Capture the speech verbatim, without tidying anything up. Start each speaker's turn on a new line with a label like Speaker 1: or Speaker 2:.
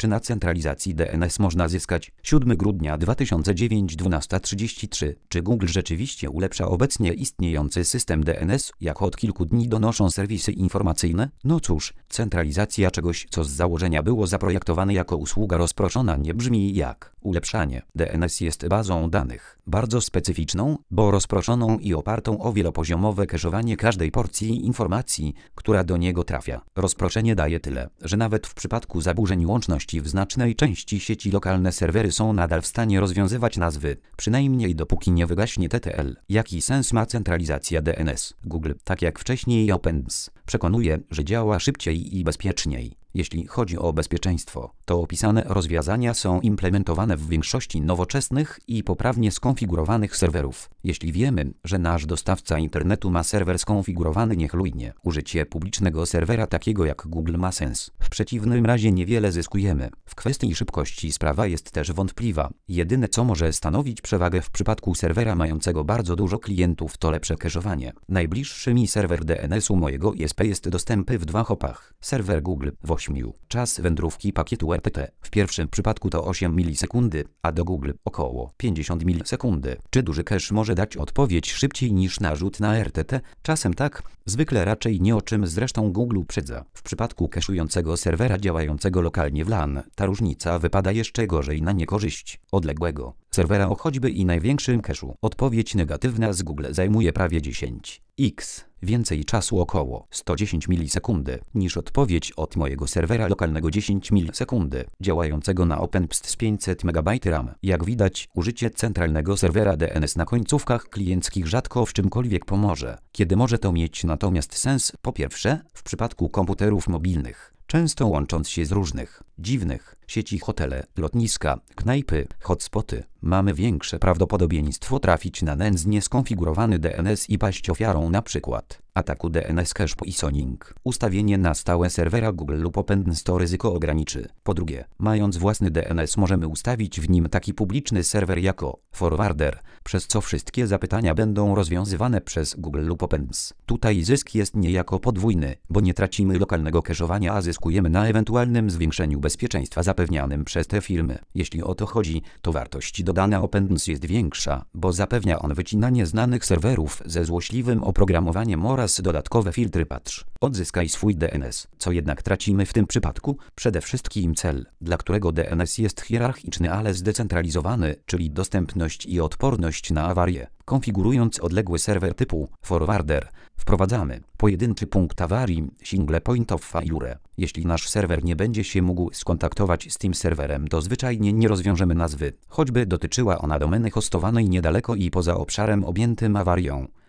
Speaker 1: Czy na centralizacji D N S można zyskać? siódmego grudnia dwa tysiące dziewiątego, dwunasta trzydzieści trzy. Czy Google rzeczywiście ulepsza obecnie istniejący system D N S, jak od kilku dni donoszą serwisy informacyjne? No cóż, centralizacja czegoś, co z założenia było zaprojektowane jako usługa rozproszona, nie brzmi jak ulepszanie. D N S jest bazą danych, bardzo specyficzną, bo rozproszoną i opartą o wielopoziomowe cache'owanie każdej porcji informacji, która do niego trafia. Rozproszenie daje tyle, że nawet w przypadku zaburzeń łączności w znacznej części sieci lokalne serwery są nadal w stanie rozwiązywać nazwy, przynajmniej dopóki nie wygaśnie T T L. Jaki sens ma centralizacja D N S? Google, tak jak wcześniej OpenDNS, przekonuje, że działa szybciej i bezpieczniej. Jeśli chodzi o bezpieczeństwo, to opisane rozwiązania są implementowane w większości nowoczesnych i poprawnie skonfigurowanych serwerów. Jeśli wiemy, że nasz dostawca internetu ma serwer skonfigurowany niechlujnie, użycie publicznego serwera takiego jak Google ma sens. W przeciwnym razie niewiele zyskujemy. W kwestii szybkości sprawa jest też wątpliwa. Jedyne, co może stanowić przewagę w przypadku serwera mającego bardzo dużo klientów, to lepsze cache'owanie. Najbliższy mi serwer D N S-u mojego I S P jest dostępny w dwóch hopach. Serwer Google w ośmiu. Czas wędrówki pakietu R T T w pierwszym przypadku to osiem milisekundy, a do Google około pięćdziesiąt milisekundy. Czy duży cache może dać odpowiedź szybciej niż narzut na R T T? Czasem tak, zwykle raczej nie, o czym zresztą Google uprzedza. W przypadku cache'ującego serwera działającego lokalnie w LAN, ta różnica wypada jeszcze gorzej na niekorzyść odległego serwera o choćby i największym cache'u. Odpowiedź negatywna z Google zajmuje prawie dziesięć razy więcej czasu, około sto dziesięć milisekundy, niż odpowiedź od mojego serwera lokalnego dziesięć milisekundy, działającego na OpenDNS z pięćset megabajtów RAM. Jak widać, użycie centralnego serwera D N S na końcówkach klienckich rzadko w czymkolwiek pomoże. Kiedy może to mieć natomiast sens? Po pierwsze, w przypadku komputerów mobilnych, często łącząc się z różnych, dziwnych sieci, hotele, lotniska, knajpy, hotspoty, mamy większe prawdopodobieństwo trafić na nędznie skonfigurowany D N S i paść ofiarą np. ataku D N S cache poisoning. Ustawienie na stałe serwera Google lub OpenDNS to ryzyko ograniczy. Po drugie, mając własny D N S możemy ustawić w nim taki publiczny serwer jako forwarder, przez co wszystkie zapytania będą rozwiązywane przez Google lub OpenDNS. Tutaj zysk jest niejako podwójny, bo nie tracimy lokalnego cache'owania, a zyskujemy na ewentualnym zwiększeniu bezpieczeństwa zapewnianym przez te firmy. Jeśli o to chodzi, to wartość dodana OpenDNS jest większa, bo zapewnia on wycinanie znanych serwerów ze złośliwym oprogramowaniem oraz dodatkowe filtry. Patrz, odzyskaj swój D N S. Co jednak tracimy w tym przypadku? Przede wszystkim cel, dla którego D N S jest hierarchiczny, ale zdecentralizowany, czyli dostępność i odporność na awarie. Konfigurując odległy serwer typu forwarder, wprowadzamy pojedynczy punkt awarii, single point of failure. Jeśli nasz serwer nie będzie się mógł skontaktować z tym serwerem, to zwyczajnie nie rozwiążemy nazwy, choćby dotyczyła ona domeny hostowanej niedaleko i poza obszarem objętym awarią.